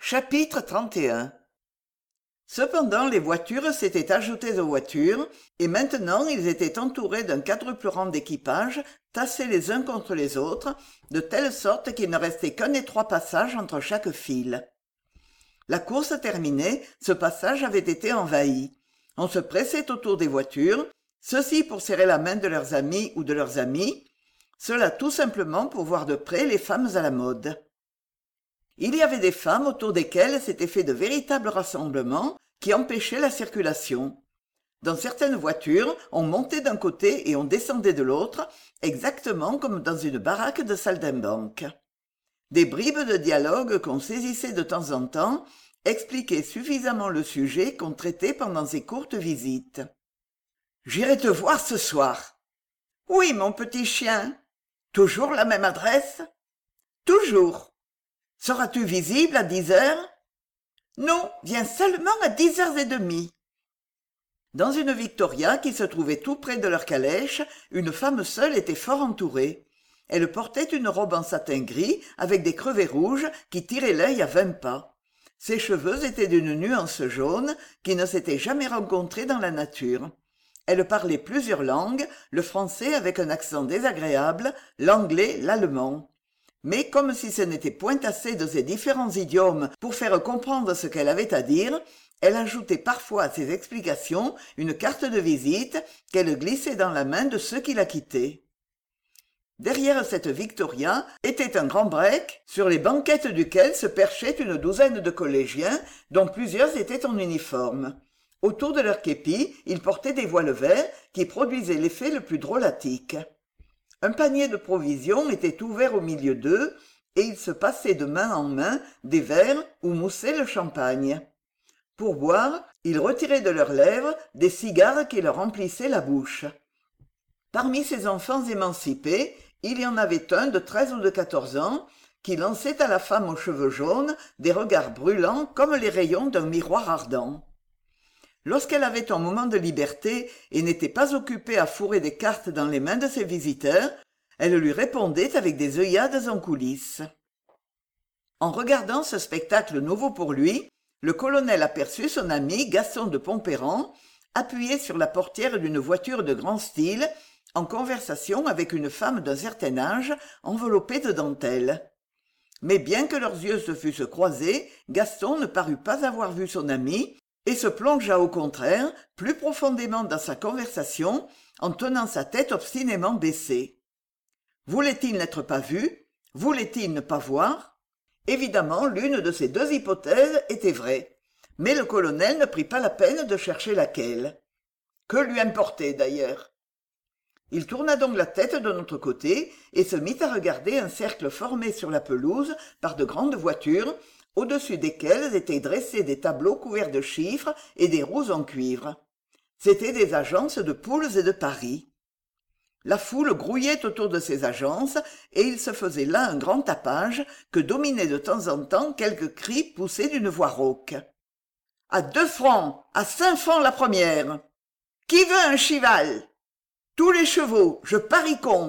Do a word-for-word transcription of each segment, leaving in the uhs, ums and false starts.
Chapitre trente et un. Cependant les voitures s'étaient ajoutées aux voitures, et maintenant ils étaient entourés d'un quadruple rang d'équipages, tassés les uns contre les autres, de telle sorte qu'il ne restait qu'un étroit passage entre chaque file. La course terminée, ce passage avait été envahi. On se pressait autour des voitures, ceux-ci pour serrer la main de leurs amis ou de leurs amies, cela tout simplement pour voir de près les femmes à la mode. Il y avait des femmes autour desquelles s'étaient fait de véritables rassemblements qui empêchaient la circulation. Dans certaines voitures, on montait d'un côté et on descendait de l'autre, exactement comme dans une baraque de saltimbanque. Des bribes de dialogue qu'on saisissait de temps en temps expliquaient suffisamment le sujet qu'on traitait pendant ces courtes visites. « J'irai te voir ce soir. »« Oui, mon petit chien. »« Toujours la même adresse ?»« Toujours. » « Seras-tu visible à dix heures ?»« Non, viens seulement à dix heures et demie. » Dans une victoria qui se trouvait tout près de leur calèche, une femme seule était fort entourée. Elle portait une robe en satin gris avec des crevés rouges qui tiraient l'œil à vingt pas. Ses cheveux étaient d'une nuance jaune qui ne s'était jamais rencontrée dans la nature. Elle parlait plusieurs langues, le français avec un accent désagréable, l'anglais, l'allemand. Mais comme si ce n'était point assez de ces différents idiomes pour faire comprendre ce qu'elle avait à dire, elle ajoutait parfois à ses explications une carte de visite qu'elle glissait dans la main de ceux qui la quittaient. Derrière cette victoria était un grand break, sur les banquettes duquel se perchait une douzaine de collégiens, dont plusieurs étaient en uniforme. Autour de leurs képis, ils portaient des voiles verts qui produisaient l'effet le plus drôlatique. Un panier de provisions était ouvert au milieu d'eux, et ils se passaient de main en main des verres où moussait le champagne. Pour boire, ils retiraient de leurs lèvres des cigares qui leur remplissaient la bouche. Parmi ces enfants émancipés, il y en avait un de treize ou de quatorze ans qui lançait à la femme aux cheveux jaunes des regards brûlants comme les rayons d'un miroir ardent. Lorsqu'elle avait un moment de liberté et n'était pas occupée à fourrer des cartes dans les mains de ses visiteurs, elle lui répondait avec des œillades en coulisses. En regardant ce spectacle nouveau pour lui, le colonel aperçut son ami Gaston de Pompérand, appuyé sur la portière d'une voiture de grand style, en conversation avec une femme d'un certain âge, enveloppée de dentelle. Mais bien que leurs yeux se fussent croisés, Gaston ne parut pas avoir vu son ami, et se plongea au contraire plus profondément dans sa conversation en tenant sa tête obstinément baissée. Voulait-il n'être pas vu? Voulait-il ne pas voir? Évidemment, l'une de ces deux hypothèses était vraie, mais le colonel ne prit pas la peine de chercher laquelle. Que lui importait d'ailleurs? Il tourna donc la tête de notre côté et se mit à regarder un cercle formé sur la pelouse par de grandes voitures, au-dessus desquelles étaient dressés des tableaux couverts de chiffres et des roues en cuivre. C'étaient des agences de Poules et de Paris. La foule grouillait autour de ces agences, et il se faisait là un grand tapage que dominaient de temps en temps quelques cris poussés d'une voix rauque. « À deux francs, à cinq francs la première. Qui veut un cheval? Tous les chevaux, je parie contre. »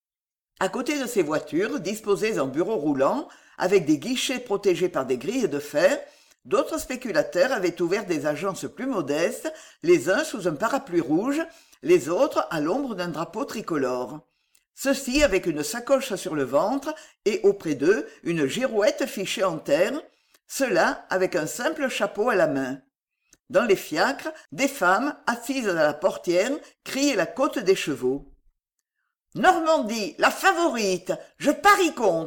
À côté de ces voitures, disposées en bureaux roulants, avec des guichets protégés par des grilles de fer, d'autres spéculateurs avaient ouvert des agences plus modestes, les uns sous un parapluie rouge, les autres à l'ombre d'un drapeau tricolore. Ceux-ci avec une sacoche sur le ventre et auprès d'eux une girouette fichée en terre, ceux-là avec un simple chapeau à la main. Dans les fiacres, des femmes, assises à la portière, criaient la côte des chevaux. « Normandie, la favorite, je parie contre !»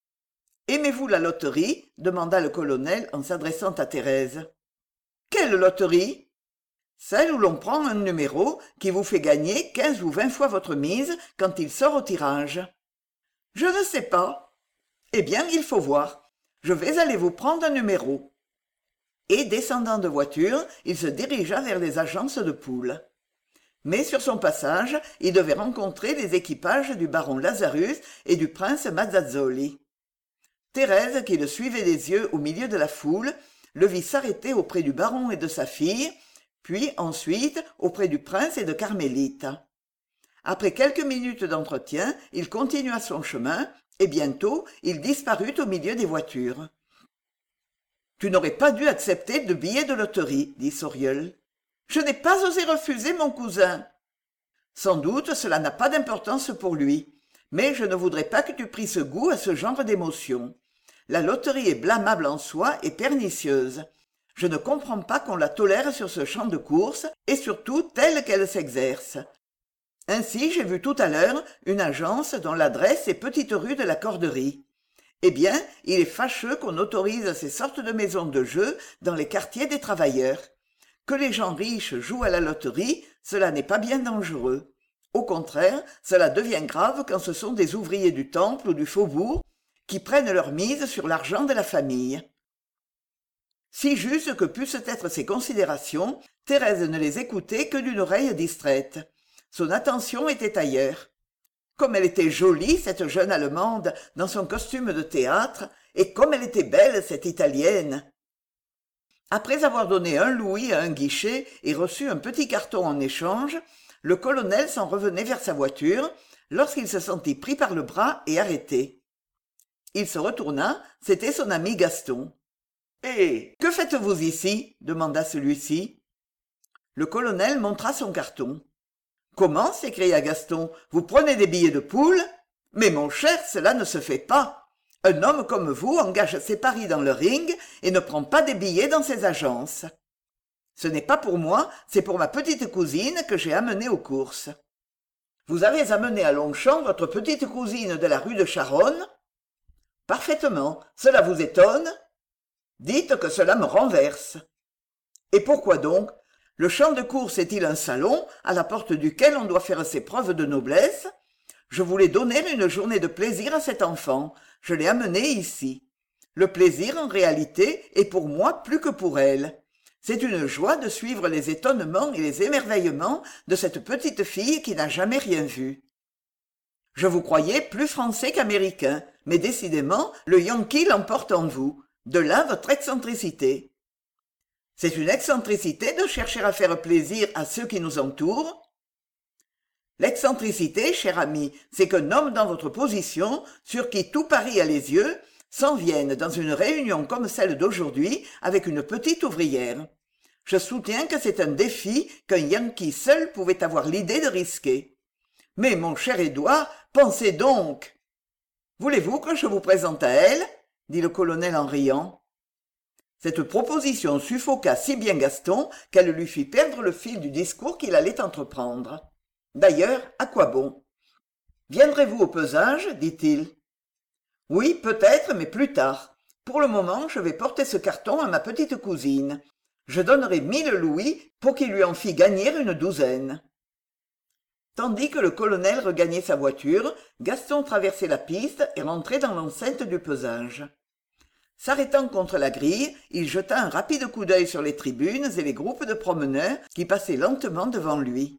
« Aimez-vous la loterie ?» demanda le colonel en s'adressant à Thérèse. « Quelle loterie ?»« Celle où l'on prend un numéro qui vous fait gagner quinze ou vingt fois votre mise quand il sort au tirage. »« Je ne sais pas. »« Eh bien, il faut voir. Je vais aller vous prendre un numéro. » Et descendant de voiture, il se dirigea vers les agences de Poules. Mais sur son passage, il devait rencontrer les équipages du baron Lazarus et du prince Mazzazzoli. Thérèse, qui le suivait des yeux au milieu de la foule, le vit s'arrêter auprès du baron et de sa fille, puis ensuite auprès du prince et de Carmélite. Après quelques minutes d'entretien, il continua son chemin, et bientôt il disparut au milieu des voitures. Tu n'aurais pas dû accepter de billets de loterie, dit Sauriol. Je n'ai pas osé refuser mon cousin. Sans doute cela n'a pas d'importance pour lui, mais je ne voudrais pas que tu prisses goût à ce genre d'émotion. La loterie est blâmable en soi et pernicieuse. Je ne comprends pas qu'on la tolère sur ce champ de course, et surtout telle qu'elle s'exerce. Ainsi, j'ai vu tout à l'heure une agence dont l'adresse est petite rue de la Corderie. Eh bien, il est fâcheux qu'on autorise ces sortes de maisons de jeu dans les quartiers des travailleurs. Que les gens riches jouent à la loterie, cela n'est pas bien dangereux. Au contraire, cela devient grave quand ce sont des ouvriers du temple ou du faubourg qui prennent leur mise sur l'argent de la famille. Si justes que pussent être ces considérations, Thérèse ne les écoutait que d'une oreille distraite. Son attention était ailleurs. Comme elle était jolie, cette jeune Allemande, dans son costume de théâtre, et comme elle était belle, cette Italienne. Après avoir donné un louis à un guichet et reçu un petit carton en échange, le colonel s'en revenait vers sa voiture, lorsqu'il se sentit pris par le bras et arrêté. Il se retourna, c'était son ami Gaston. « Eh, que faites-vous ici » demanda celui-ci. Le colonel montra son carton. « Comment » s'écria Gaston, « vous prenez des billets de poule ? Mais mon cher, cela ne se fait pas. Un homme comme vous engage ses paris dans le ring et ne prend pas des billets dans ses agences. Ce n'est pas pour moi, c'est pour ma petite cousine que j'ai amenée aux courses. Vous avez amené à Longchamp votre petite cousine de la rue de Charonne ? Parfaitement. Cela vous étonne ? Dites que cela me renverse. Et pourquoi donc ? Le champ de course est-il un salon à la porte duquel on doit faire ses preuves de noblesse ? Je voulais donner une journée de plaisir à cet enfant. Je l'ai amenée ici. Le plaisir, en réalité, est pour moi plus que pour elle. C'est une joie de suivre les étonnements et les émerveillements de cette petite fille qui n'a jamais rien vu. Je vous croyais plus français qu'américain, mais décidément, le Yankee l'emporte en vous. De là votre excentricité. C'est une excentricité de chercher à faire plaisir à ceux qui nous entourent. L'excentricité, cher ami, c'est qu'un homme dans votre position, sur qui tout Paris a les yeux, s'en vienne dans une réunion comme celle d'aujourd'hui avec une petite ouvrière. Je soutiens que c'est un défi qu'un Yankee seul pouvait avoir l'idée de risquer. Mais, mon cher Édouard, pensez donc. Voulez-vous que je vous présente à elle ? Dit le colonel en riant. Cette proposition suffoqua si bien Gaston qu'elle lui fit perdre le fil du discours qu'il allait entreprendre. D'ailleurs, à quoi bon ? Viendrez-vous au pesage ? dit-il. Oui, peut-être, mais plus tard. Pour le moment, je vais porter ce carton à ma petite cousine. Je donnerai mille louis pour qu'il lui en fît gagner une douzaine. Tandis que le colonel regagnait sa voiture, Gaston traversait la piste et rentrait dans l'enceinte du pesage. S'arrêtant contre la grille, il jeta un rapide coup d'œil sur les tribunes et les groupes de promeneurs qui passaient lentement devant lui.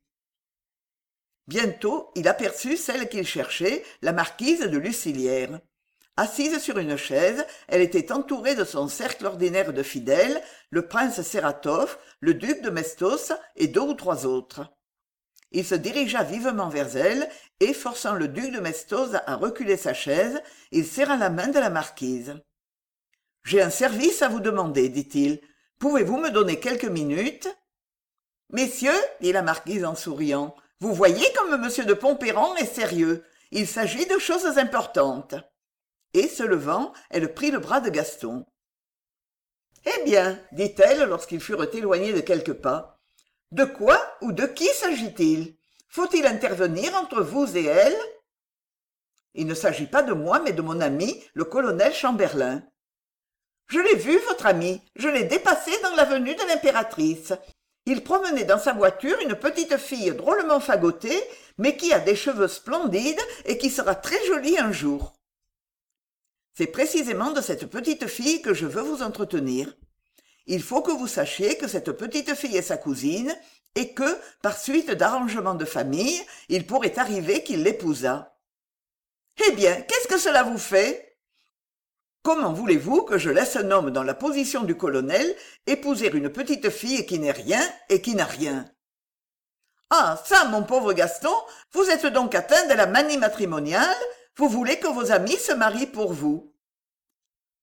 Bientôt, il aperçut celle qu'il cherchait, la marquise de Lucilière. Assise sur une chaise, elle était entourée de son cercle ordinaire de fidèles, le prince Sératov, le duc de Mestos et deux ou trois autres. Il se dirigea vivement vers elle et, forçant le duc de Mestos à reculer sa chaise, il serra la main de la marquise. « J'ai un service à vous demander, dit-il. Pouvez-vous me donner quelques minutes ?»« Messieurs, dit la marquise en souriant, vous voyez comme monsieur de Pontpeyran est sérieux. Il s'agit de choses importantes. » Et, se levant, elle prit le bras de Gaston. « Eh bien, dit-elle lorsqu'ils furent éloignés de quelques pas, de quoi ou de qui s'agit-il ? Faut-il intervenir entre vous et elle ? Il ne s'agit pas de moi, mais de mon ami, le colonel Chamberlain. Je l'ai vu, votre ami, je l'ai dépassé dans l'avenue de l'Impératrice. Il promenait dans sa voiture une petite fille drôlement fagotée, mais qui a des cheveux splendides et qui sera très jolie un jour. C'est précisément de cette petite fille que je veux vous entretenir. Il faut que vous sachiez que cette petite fille est sa cousine et que, par suite d'arrangements de famille, il pourrait arriver qu'il l'épousât. Eh bien, qu'est-ce que cela vous fait ? Comment voulez-vous que je laisse un homme dans la position du colonel épouser une petite fille qui n'est rien et qui n'a rien ? Ah, ça, mon pauvre Gaston, vous êtes donc atteint de la manie matrimoniale ? Vous voulez que vos amis se marient pour vous ?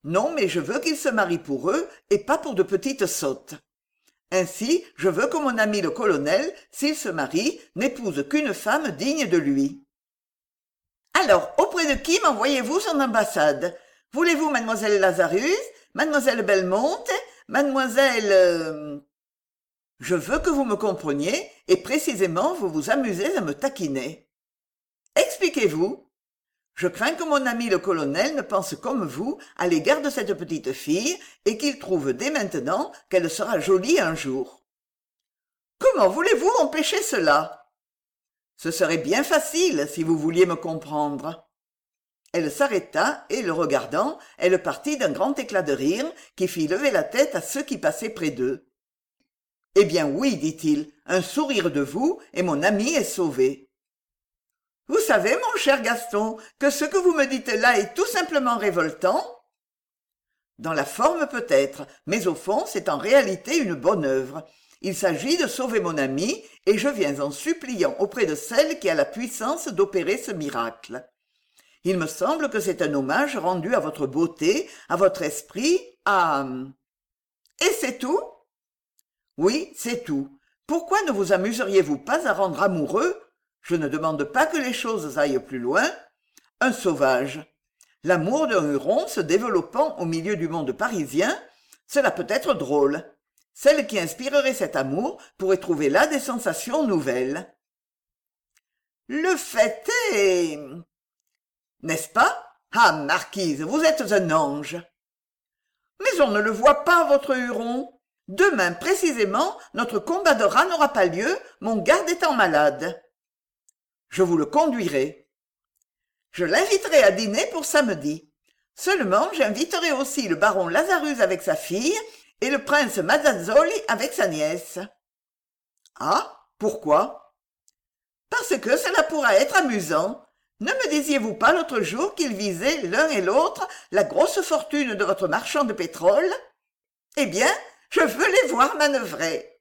Non, mais je veux qu'il se marie pour eux et pas pour de petites sottes. Ainsi, je veux que mon ami le colonel, s'il se marie, n'épouse qu'une femme digne de lui. Alors, auprès de qui m'envoyez-vous son ambassade? Voulez-vous mademoiselle Lazarus, mademoiselle Belmonte, mademoiselle... euh, Je veux que vous me compreniez, et précisément vous vous amusez à me taquiner. Expliquez-vous. Je crains que mon ami le colonel ne pense comme vous à l'égard de cette petite fille et qu'il trouve dès maintenant qu'elle sera jolie un jour. Comment voulez-vous empêcher cela? Ce serait bien facile si vous vouliez me comprendre. Elle s'arrêta et, le regardant, elle partit d'un grand éclat de rire qui fit lever la tête à ceux qui passaient près d'eux. « Eh bien oui, dit-il, un sourire de vous et mon ami est sauvé. » Vous savez, mon cher Gaston, que ce que vous me dites là est tout simplement révoltant? Dans la forme peut-être, mais au fond c'est en réalité une bonne œuvre. Il s'agit de sauver mon ami, et je viens en suppliant auprès de celle qui a la puissance d'opérer ce miracle. Il me semble que c'est un hommage rendu à votre beauté, à votre esprit, à... Et c'est tout? Oui, c'est tout. Pourquoi ne vous amuseriez-vous pas à rendre amoureux, je ne demande pas que les choses aillent plus loin, un sauvage? L'amour d'un Huron se développant au milieu du monde parisien, cela peut être drôle. Celle qui inspirerait cet amour pourrait trouver là des sensations nouvelles. Le fait est... N'est-ce pas? Ah, marquise, vous êtes un ange. Mais on ne le voit pas, votre Huron. Demain, précisément, notre combat de rats n'aura pas lieu, mon garde étant malade. Je vous le conduirai. Je l'inviterai à dîner pour samedi. Seulement, j'inviterai aussi le baron Lazarus avec sa fille et le prince Mazzazzoli avec sa nièce. Ah, pourquoi? Parce que cela pourra être amusant. Ne me disiez-vous pas l'autre jour qu'ils visaient l'un et l'autre la grosse fortune de votre marchand de pétrole? Eh bien, je veux les voir manœuvrer.